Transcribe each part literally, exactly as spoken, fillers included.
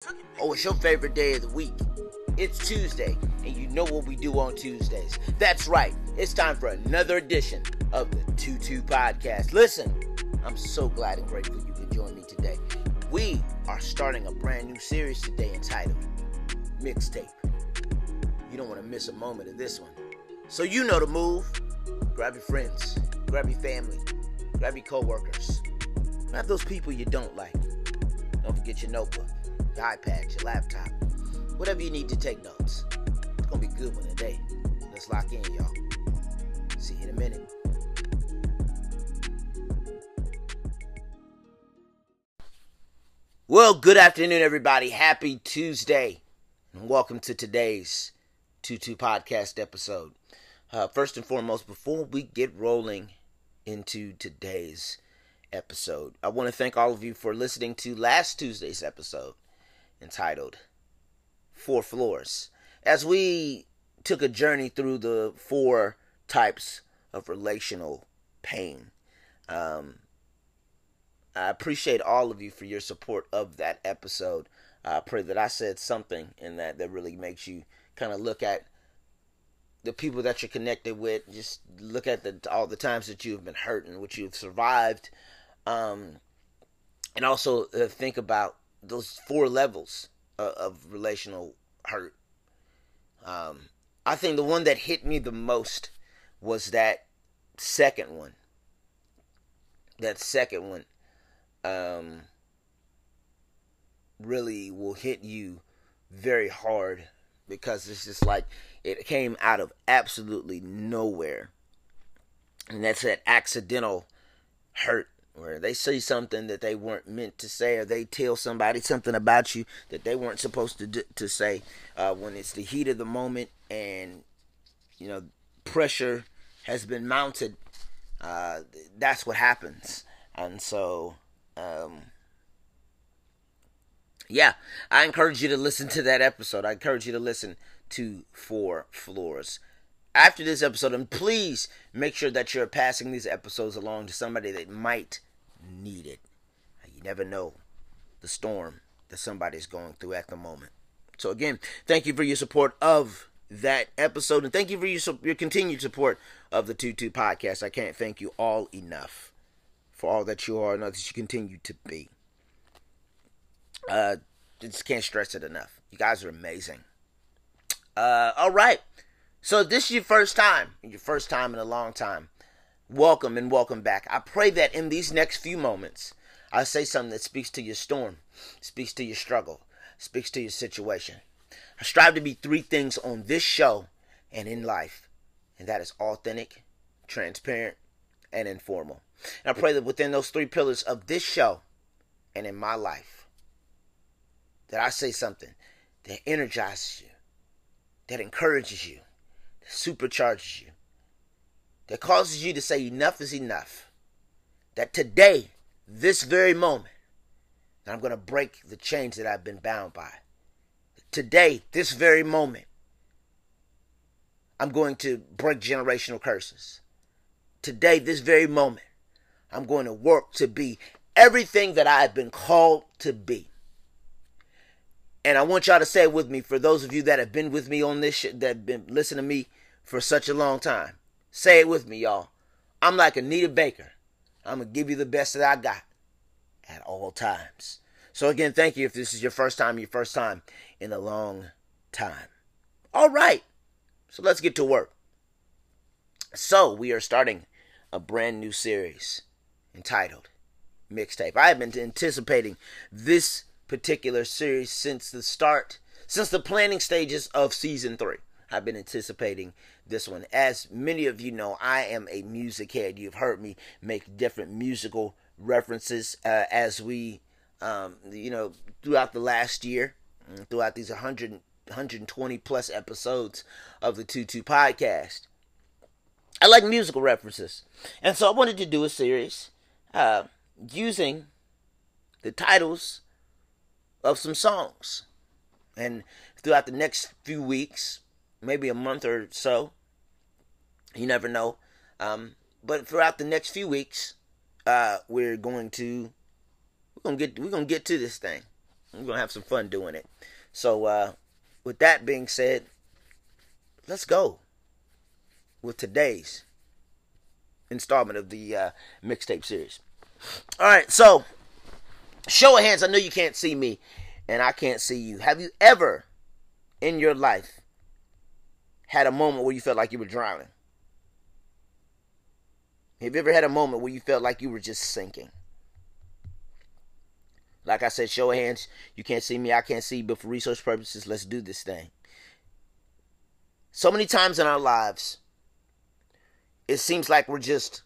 Oh, it's your favorite day of the week. It's Tuesday, and you know what we do on Tuesdays. That's right. It's time for another edition of the two two Podcast. Listen, I'm so glad and grateful you could join me today. We are starting a brand new series today entitled Mixtape. You don't want to miss a moment of this one. So you know the move. Grab your friends, grab your family, grab your co-workers, grab those people you don't like. Don't forget your notebook, your iPad, your laptop, whatever you need to take notes. It's going to be a good one today. Let's lock in, y'all. See you in a minute. Well, good afternoon, everybody. Happy Tuesday, and welcome to today's two two Podcast episode. Uh, first and foremost, before we get rolling into today's episode, I want to thank all of you for listening to last Tuesday's episode entitled Four Floors. As we took a journey through the four types of relational pain, um, I appreciate all of you for your support of that episode. I pray that I said something in that that really makes you kind of look at the people that you're connected with. Just look at the all the times that you've been hurt and what you've survived. Um, and also uh, think about those four levels of, of relational hurt. Um, I think the one that hit me the most was that second one. That second one um, really will hit you very hard because it's just like it came out of absolutely nowhere. And that's that accidental hurt, where they say something that they weren't meant to say, or they tell somebody something about you that they weren't supposed to do, to say. Uh, when it's the heat of the moment, and you know pressure has been mounted, uh, that's what happens. And so, um, yeah, I encourage you to listen to that episode. I encourage you to listen to Four Floors. After this episode, and please make sure that you're passing these episodes along to somebody that might need it. You never know the storm that somebody's going through at the moment. So again, thank you for your support of that episode, and thank you for your, your continued support of the two two Podcast. I can't thank you all enough for all that you are and all that you continue to be. Uh, just can't stress it enough. You guys are amazing. Uh, all right. So if this is your first time, your first time in a long time, welcome and welcome back. I pray that in these next few moments, I say something that speaks to your storm, speaks to your struggle, speaks to your situation. I strive to be three things on this show and in life, and that is authentic, transparent, and informal. And I pray that within those three pillars of this show and in my life, that I say something that energizes you, that encourages you, that supercharges you, that causes you to say enough is enough. That today, this very moment, that I'm going to break the chains that I've been bound by. Today, this very moment, I'm going to break generational curses. Today, this very moment, I'm going to work to be everything that I have been called to be. And I want y'all to say it with me, for those of you that have been with me on this shit, that have been listening to me for such a long time. Say it with me, y'all. I'm like Anita Baker. I'm going to give you the best that I got at all times. So again, thank you if this is your first time, your first time in a long time. All right. So let's get to work. So we are starting a brand new series entitled Mixtape. I have been anticipating this particular series since the start, since the planning stages of season three. I've been anticipating this one. As many of you know, I am a music head. You've heard me make different musical references uh, as we, um, you know, throughout the last year, throughout these one hundred, one hundred twenty plus episodes of the two two Podcast. I like musical references. And so I wanted to do a series uh, using the titles of some songs. And throughout the next few weeks, maybe a month or so, you never know, um, but throughout the next few weeks, uh, we're going to we're gonna get we're gonna get to this thing. We're going to have some fun doing it. So, uh, with that being said, let's go with today's installment of the uh, mixtape series. All right, so show of hands. I know you can't see me, and I can't see you. Have you ever in your life had a moment where you felt like you were drowning? Have you ever had a moment where you felt like you were just sinking? Like I said, show of hands. You can't see me, I can't see you, but for research purposes, let's do this thing. So many times in our lives, it seems like we're just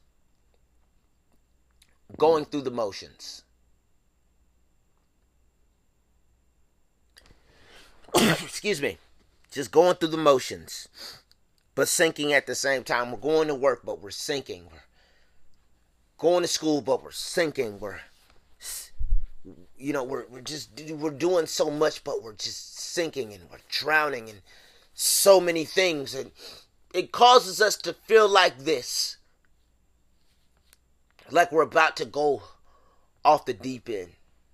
going through the motions. Excuse me. Just going through the motions, but sinking at the same time. We're going to work, but we're sinking. We're going to school, but we're sinking. We're, you know, we're, we're just, we're doing so much, but we're just sinking and we're drowning in so many things. And it causes us to feel like this. Like we're about to go off the deep end.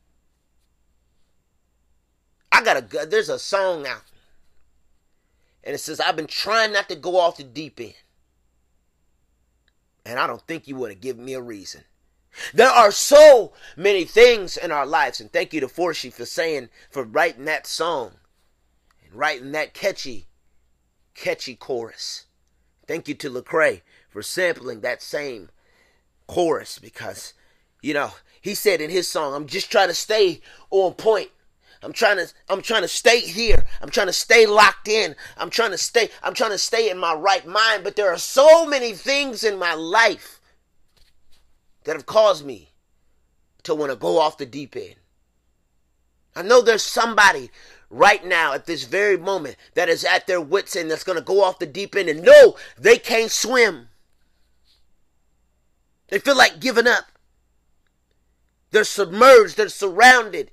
I got a, there's a song out. And it says, I've been trying not to go off the deep end. And I don't think you would have given me a reason. There are so many things in our lives. And thank you to Forshi for saying, for writing that song. And writing that catchy, catchy chorus. Thank you to Lecrae for sampling that same chorus. Because, you know, he said in his song, I'm just trying to stay on point. I'm trying to I'm trying to stay here. I'm trying to stay locked in. I'm trying to stay I'm trying to stay in my right mind, but there are so many things in my life that have caused me to want to go off the deep end. I know there's somebody right now at this very moment that is at their wits' end that's going to go off the deep end and know they can't swim. They feel like giving up. They're submerged, they're surrounded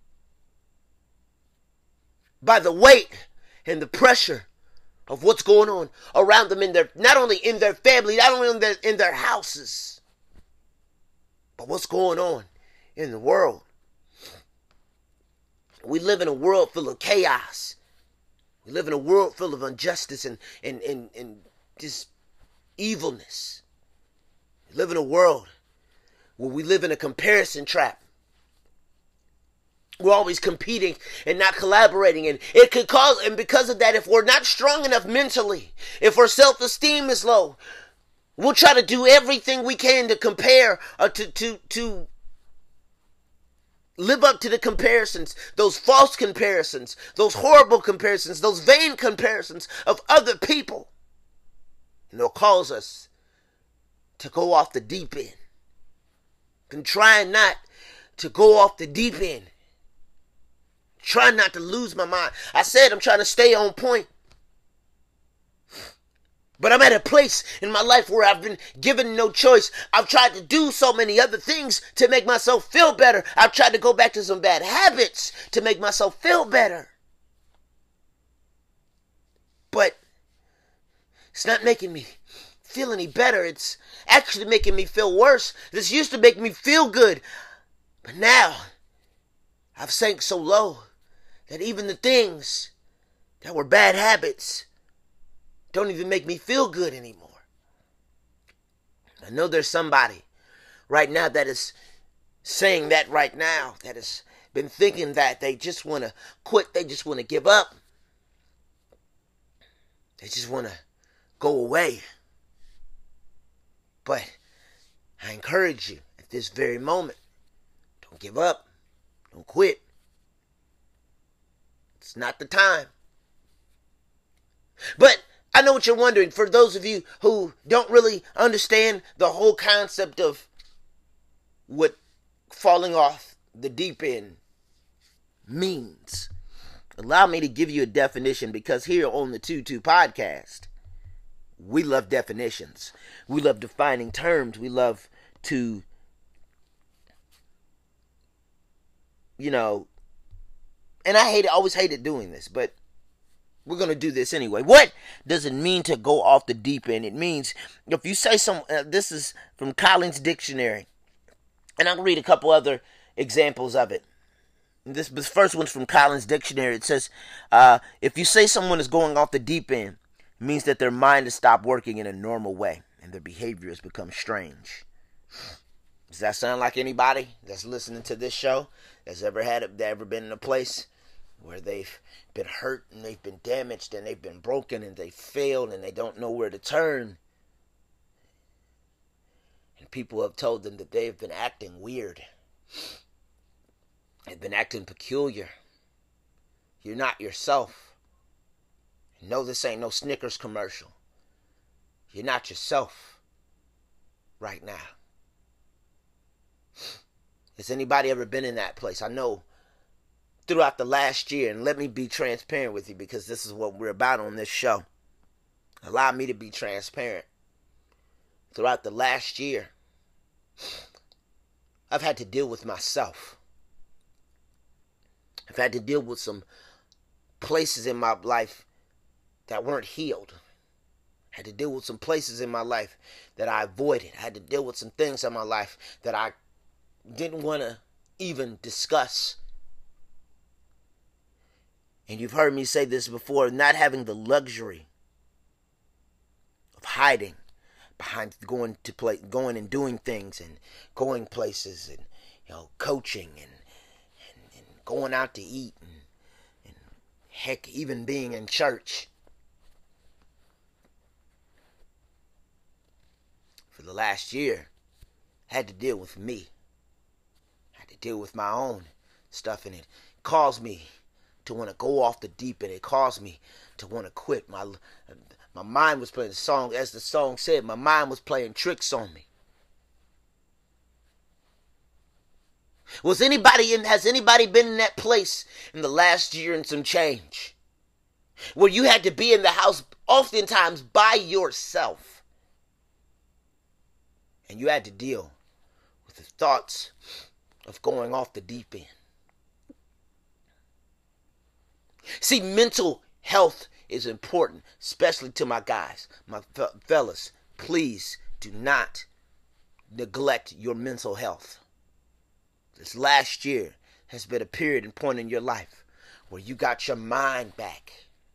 by the weight and the pressure of what's going on around them in their, not only in their family, not only in their, in their houses, but what's going on in the world. We live in a world full of chaos. We live in a world full of injustice and, and, and, and just evilness. We live in a world where we live in a comparison trap. We're always competing and not collaborating. And it could cause, and because of that, if we're not strong enough mentally, if our self-esteem is low, we'll try to do everything we can to compare, or to, to, to live up to the comparisons, those false comparisons, those horrible comparisons, those vain comparisons of other people. And it'll cause us to go off the deep end. And try not to go off the deep end. Trying not to lose my mind. I said I'm trying to stay on point. But I'm at a place in my life where I've been given no choice. I've tried to do so many other things to make myself feel better. I've tried to go back to some bad habits to make myself feel better. But it's not making me feel any better. It's actually making me feel worse. This used to make me feel good. But now I've sank so low that even the things that were bad habits don't even make me feel good anymore. I know there's somebody right now that is saying that right now, that has been thinking that they just want to quit, they just want to give up. They just want to go away. But I encourage you at this very moment, don't give up, don't quit. It's not the time. But I know what you're wondering. For those of you who don't really understand the whole concept of what falling off the deep end means, allow me to give you a definition, because here on the two two podcast, we love definitions. We love defining terms. We love to, you know, and I hate it, always hated doing this, but we're going to do this anyway. What does it mean to go off the deep end? It means, if you say some, uh, this is from Collins Dictionary, and I'll read a couple other examples of it. This, this first one's from Collins Dictionary. It says, uh, if you say someone is going off the deep end, it means that their mind has stopped working in a normal way and their behavior has become strange. Does that sound like anybody that's listening to this show that's ever had it, ever been in a place where they've been hurt and they've been damaged and they've been broken and they failed and they don't know where to turn? And people have told them that they've been acting weird. They've been acting peculiar. You're not yourself. No, this ain't no Snickers commercial. You're not yourself right now. Has anybody ever been in that place? I know throughout the last year, and let me be transparent with you because this is what we're about on this show. Allow me to be transparent. Throughout the last year, I've had to deal with myself. I've had to deal with some places in my life that weren't healed. I had to deal with some places in my life that I avoided. I had to deal with some things in my life that I didn't want to even discuss. And you've heard me say this before, not having the luxury of hiding behind going to play, going and doing things and going places and, you know, coaching and and, and going out to eat and, and heck, even being in church. For the last year, I had to deal with me. I had to deal with my own stuff, and it caused me to want to go off the deep end. It caused me to want to quit. My my mind was playing the song, as the song said, my mind was playing tricks on me. Was anybody in, has anybody been in that place in the last year and some change? Where you had to be in the house oftentimes by yourself. And you had to deal with the thoughts of going off the deep end. See, mental health is important, especially to my guys, my fellas. Please do not neglect your mental health. This last year has been a period and point in your life where you got your mind back.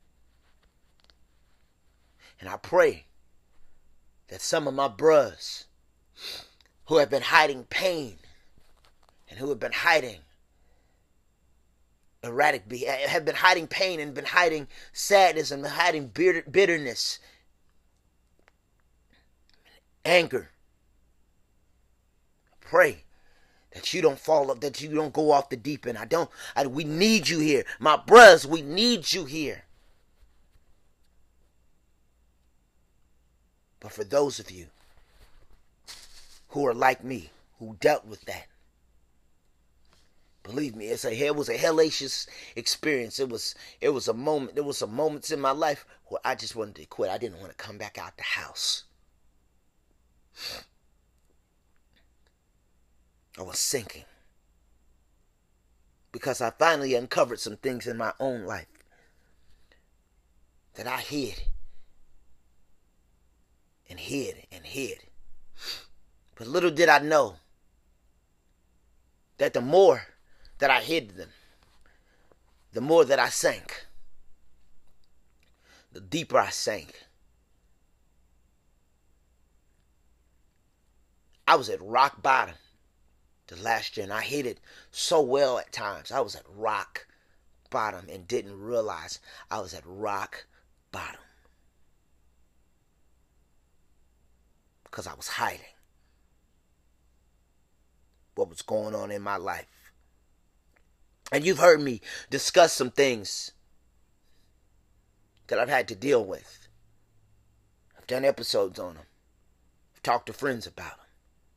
And I pray that some of my bros who have been hiding pain and who have been hiding erratic, have been hiding pain and been hiding sadness and been hiding bitterness, anger. Pray that you don't fall up, that you don't go off the deep end. I don't, I, we need you here. My brothers, we need you here. But for those of you who are like me, who dealt with that, believe me, it's a, it was a hellacious experience. It was, it was a moment, there was some moments in my life where I just wanted to quit. I didn't want to come back out the house. I was sinking. Because I finally uncovered some things in my own life that I hid. And hid and hid. But little did I know that the more that I hid them, the more that I sank. The deeper I sank. I was at rock bottom the last year, and I hit it so well at times. I was at rock bottom and didn't realize I was at rock bottom. Because I was hiding what was going on in my life. And you've heard me discuss some things that I've had to deal with. I've done episodes on them. I've talked to friends about them.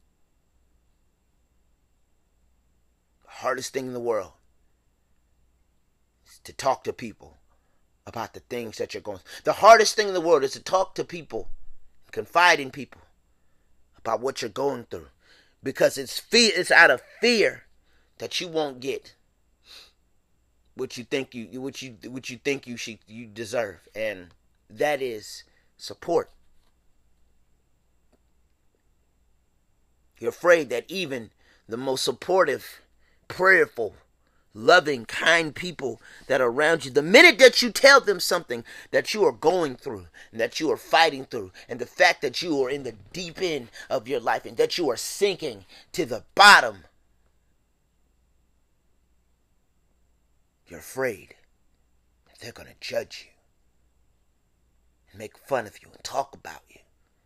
The hardest thing in the world is to talk to people about the things that you're going through. The hardest thing in the world is to talk to people, confide in people about what you're going through. Because it's fear, it's out of fear that you won't get what you think you what you what you think you should you deserve, and that is support. You're afraid that even the most supportive, prayerful, loving, kind people that are around you. The minute that you tell them something that you are going through and that you are fighting through, and the fact that you are in the deep end of your life and that you are sinking to the bottom, you're afraid that they're going to judge you and make fun of you and talk about you.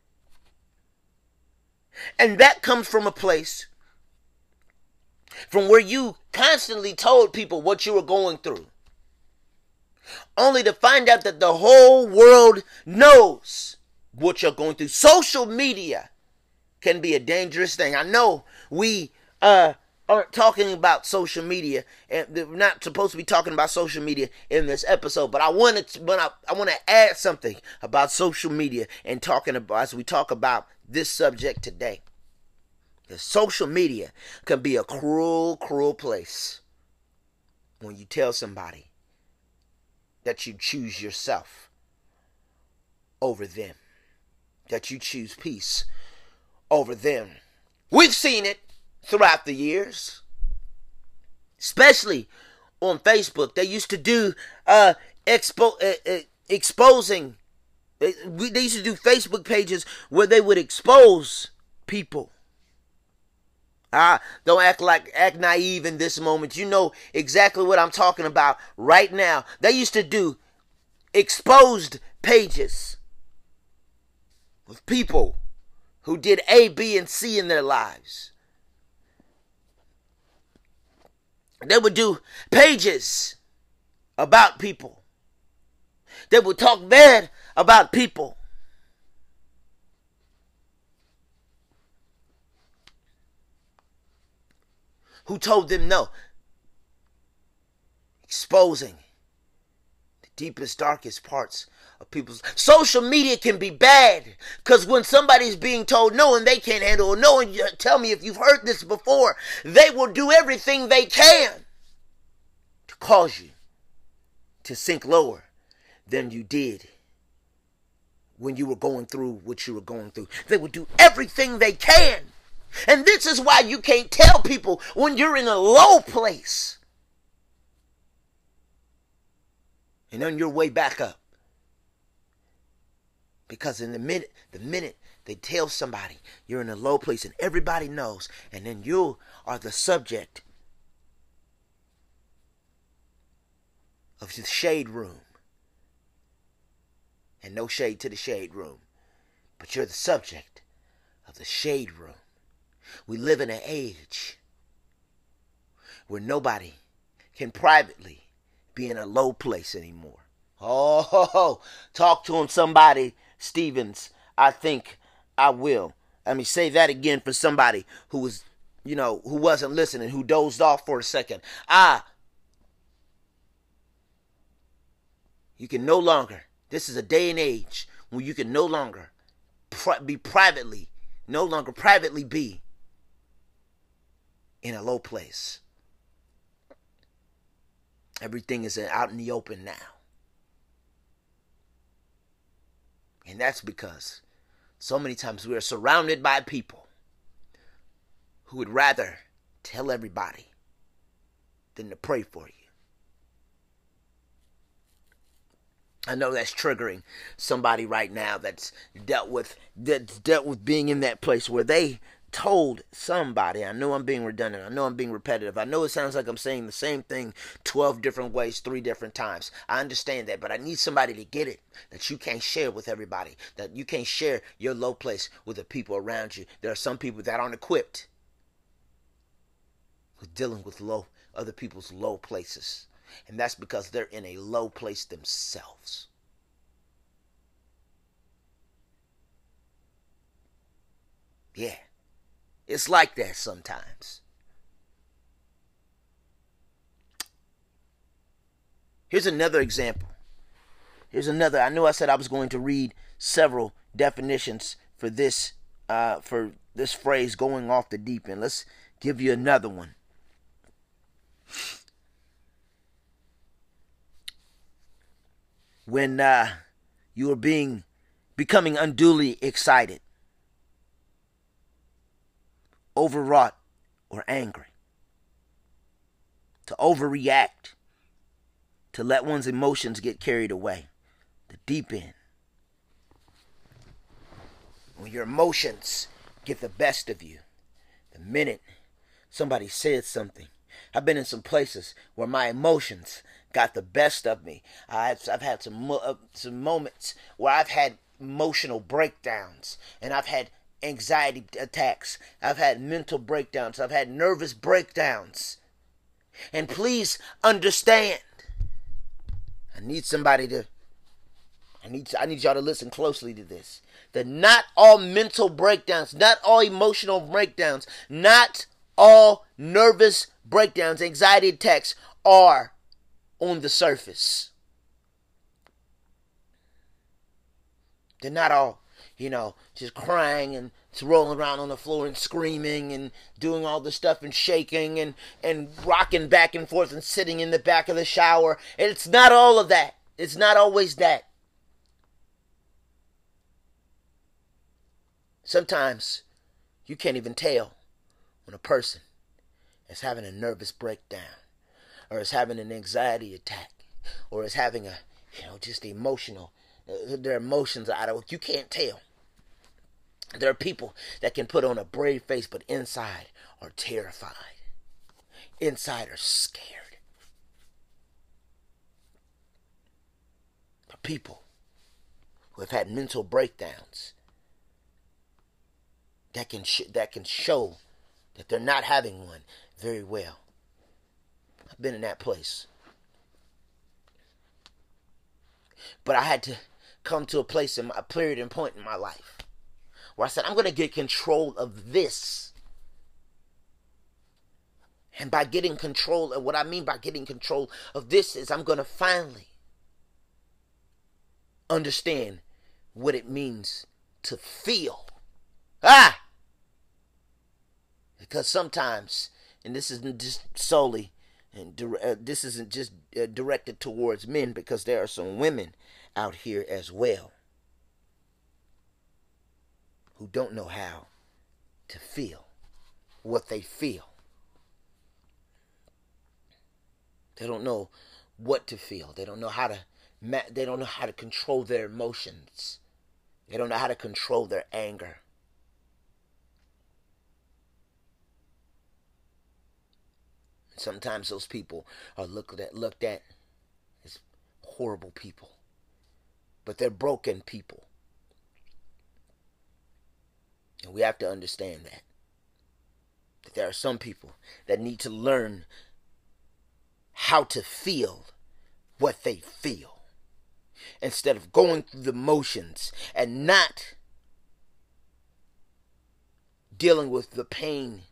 And that comes from a place from where you constantly told people what you were going through, only to find out that the whole world knows what you're going through. Social media can be a dangerous thing. I know we uh, aren't talking about social media, and we're not supposed to be talking about social media in this episode, but I wanted to, but I, I want to add something about social media and talking about as we talk about this subject today. Social media can be a cruel, cruel place when you tell somebody that you choose yourself over them, that you choose peace over them. We've seen it throughout the years, especially on Facebook. They used to do uh, expo- uh, uh, exposing, they, they used to do Facebook pages where they would expose people. Ah, don't act like act naive in this moment. You know exactly what I'm talking about right now. They used to do exposed pages with people who did A, B, and C in their lives. They would do pages about people. They would talk bad about people. Who told them no? Exposing the deepest, darkest parts of people's... Social media can be bad, because when somebody's being told no and they can't handle it, no, and you tell me if you've heard this before, they will do everything they can to cause you to sink lower than you did when you were going through what you were going through. They will do everything they can. And this is why you can't tell people when you're in a low place and on your way back up. Because in the minute, the minute they tell somebody you're in a low place and everybody knows, and then you are the subject of the shade room. And no shade to the shade room, but you're the subject of the shade room. We live in an age where nobody can privately be in a low place anymore. Oh, talk to him, somebody, Stevens. I think I will. Let me say that again for somebody who was, you know, who wasn't listening, who dozed off for a second. Ah, you can no longer, this is a day and age when you can no longer pri- be privately, no longer privately be in a low place. Everything is out in the open now. And that's because so many times we are surrounded by people who would rather tell everybody than to pray for you. I know that's triggering somebody right now that's dealt with that's dealt with being in that place where they told somebody. I know I'm being redundant. I know I'm being repetitive. I know it sounds like I'm saying the same thing twelve different ways, three different times. I understand that, but I need somebody to get it, that you can't share with everybody, that you can't share your low place with the people around you. There are some people that aren't equipped with dealing with low other people's low places, and that's because they're in a low place themselves. Yeah. It's like that sometimes. Here's another example. Here's another. I knew I said I was going to read several definitions for this, uh, for this phrase, going off the deep end. Let's give you another one. When uh, you are being, becoming unduly excited, overwrought, or angry. to overreact, to let one's emotions get carried away. The deep end. When your emotions get the best of you, the minute somebody said something. I've been in some places where my emotions got the best of me. I've, I've had some uh, some moments where I've had emotional breakdowns, and I've had anxiety attacks. I've had mental breakdowns. I've had nervous breakdowns. And please understand, I need somebody to, I need, I need y'all to listen closely to this. That not all mental breakdowns, not all emotional breakdowns, not all nervous breakdowns, anxiety attacks are on the surface. They're not all, you know, just crying and rolling around on the floor and screaming and doing all the stuff and shaking and, and rocking back and forth and sitting in the back of the shower. It's not all of that. It's not always that. Sometimes you can't even tell when a person is having a nervous breakdown, or is having an anxiety attack, or is having a, you know, just emotional, uh, their emotions are out of, you can't tell. There are people that can put on a brave face, but inside are terrified. Inside are scared. The people who have had mental breakdowns that can sh- that can show that they're not having one very well. I've been in that place. But I had to come to a place, in my, a period and point in my life where I said, I'm going to get control of this. And by getting control, and what I mean by getting control of this is I'm going to finally understand what it means to feel. Ah! Because sometimes, and this isn't just solely, and uh, this isn't just uh, directed towards men, because there are some women out here as well who don't know how to feel what they feel. They don't know what to feel. They don't know how to. They don't know how to control their emotions. They don't know how to control their anger. Sometimes those people are looked at looked at as horrible people, but they're broken people, and we have to understand that that there are some people that need to learn how to feel what they feel, instead of going through the motions and not dealing with the pain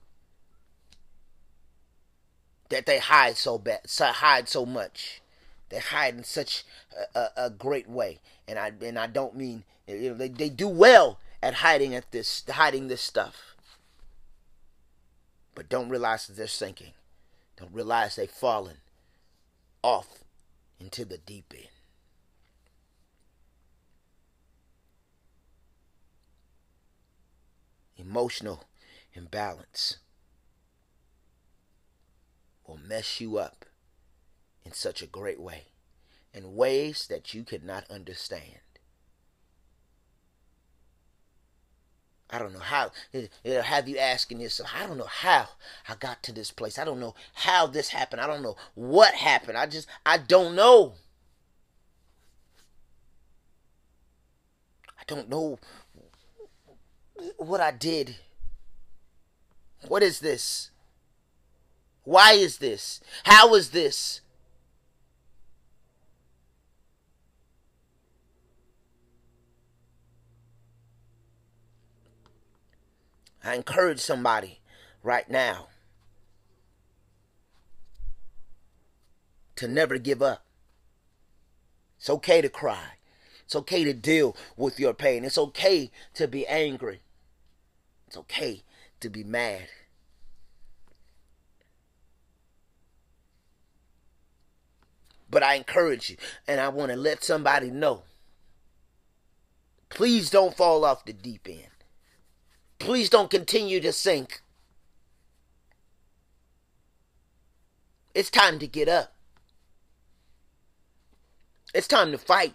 that they hide so bad, so hide so much. They hide in such a, a, a great way, and I and I don't mean, you know, they they do well at hiding at this hiding this stuff, but don't realize that they're sinking. Don't realize they've fallen off into the deep end. Emotional imbalance will mess you up in such a great way, in ways that you could not understand. I don't know how. It'll have you asking yourself, I don't know how I got to this place. I don't know how this happened. I don't know what happened. I just, I don't know. I don't know what I did. What is this? Why is this? How is this? I encourage somebody right now to never give up. It's okay to cry. It's okay to deal with your pain. It's okay to be angry. It's okay to be mad. But I encourage you, and I want to let somebody know, please don't fall off the deep end. Please don't continue to sink. It's time to get up. It's time to fight.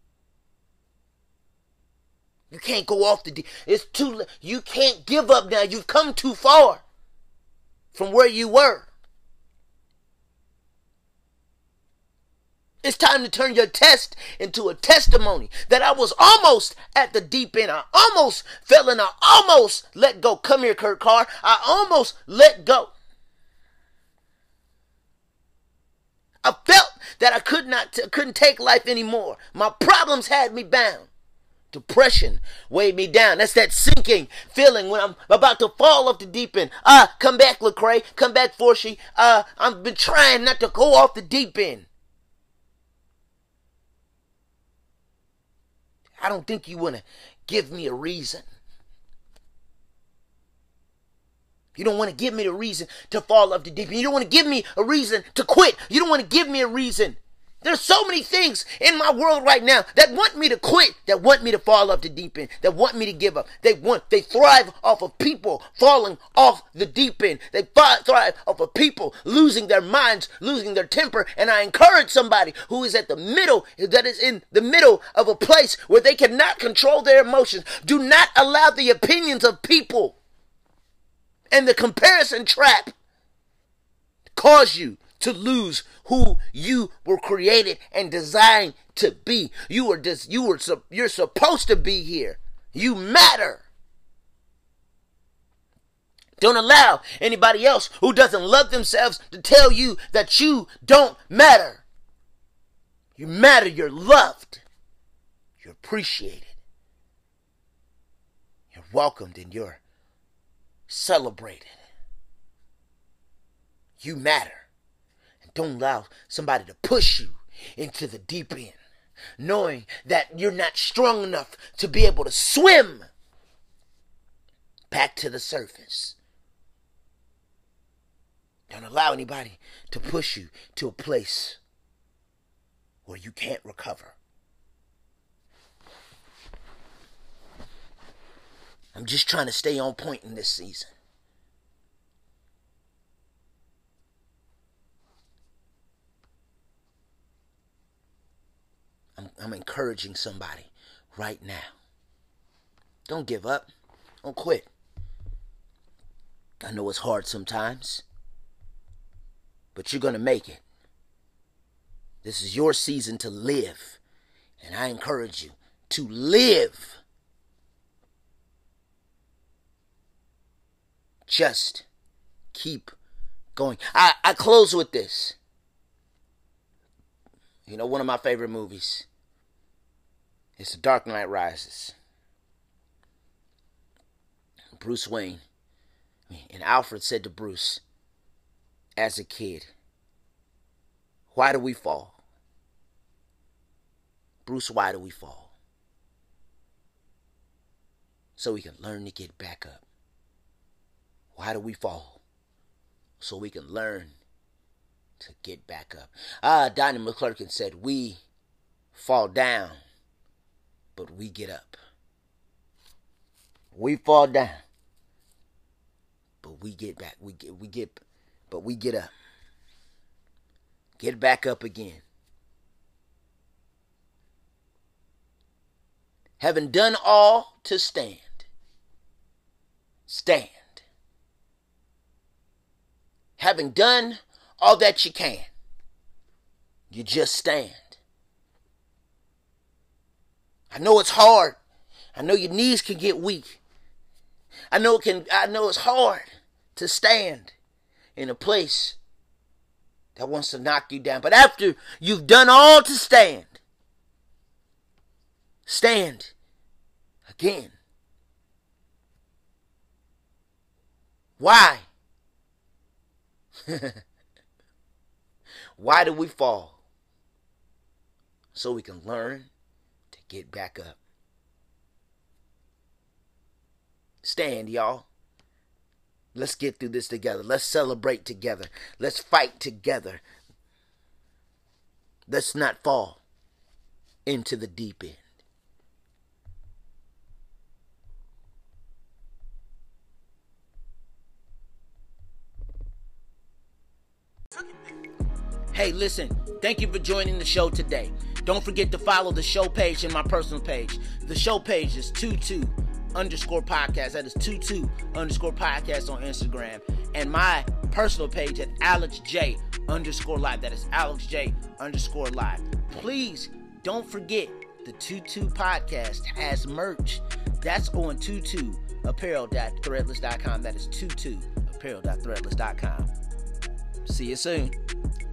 You can't go off the deep. It's too. You can't give up now. You've come too far from where you were. It's time to turn your test into a testimony that I was almost at the deep end. I almost fell in. I almost let go. Come here, Kurt Carr. I almost let go. I felt that I could not, t- couldn't take life anymore. My problems had me bound. Depression weighed me down. That's that sinking feeling when I'm about to fall off the deep end. Ah, uh, come back, Lecrae. Come back, Forshie. Uh, I've been trying not to go off the deep end. I don't think you want to give me a reason. You don't want to give me the reason to fall off the deep end. You don't want to give me a reason to quit. You don't want to give me a reason. There's so many things in my world right now that want me to quit, that want me to fall off the deep end, that want me to give up. They want, they thrive off of people falling off the deep end. They thrive off of people losing their minds, losing their temper. And I encourage somebody who is at the middle, that is in the middle of a place where they cannot control their emotions. Do not allow the opinions of people and the comparison trap cause you to lose who you were created and designed to be. You were just, you were, you're supposed to be here. You matter. Don't allow anybody else who doesn't love themselves to tell you that you don't matter. You matter. You're loved. You're appreciated. You're welcomed and you're celebrated. You matter. Don't allow somebody to push you into the deep end, knowing that you're not strong enough to be able to swim back to the surface. Don't allow anybody to push you to a place where you can't recover. I'm just trying to stay on point in this season. I'm encouraging somebody right now. Don't give up. Don't quit. I know it's hard sometimes, but you're going to make it. This is your season to live, and I encourage you to live. Just keep going. I, I close with this. You know, one of my favorite movies. It's The Dark Knight Rises. Bruce Wayne. And Alfred said to Bruce, as a kid, why do we fall? Bruce, why do we fall? So we can learn to get back up. Why do we fall? So we can learn to get back up. Ah, Donnie McClurkin said, we fall down, but we get up. We fall down, but we get back. We get, we get, but we get up. Get back up again. Having done all to stand, stand. Having done all that you can, you just stand. I know it's hard. I know your knees can get weak. I know it can. I know it's hard to stand in a place that wants to knock you down. But after you've done all to stand, stand again. Why? Why do we fall? So we can learn to get back up. Stand, y'all. Let's get through this together. Let's celebrate together. Let's fight together. Let's not fall into the deep end. Hey, listen, thank you for joining the show today. Don't forget to follow the show page and my personal page. The show page is two-two underscore podcast. That is two-two underscore podcast on Instagram. And my personal page at Alex J underscore live. That is Alex J underscore live. Please don't forget the two-two podcast has merch. That's on two-two apparel dot threadless dot com. That is two-two apparel dot threadless dot com. See you soon.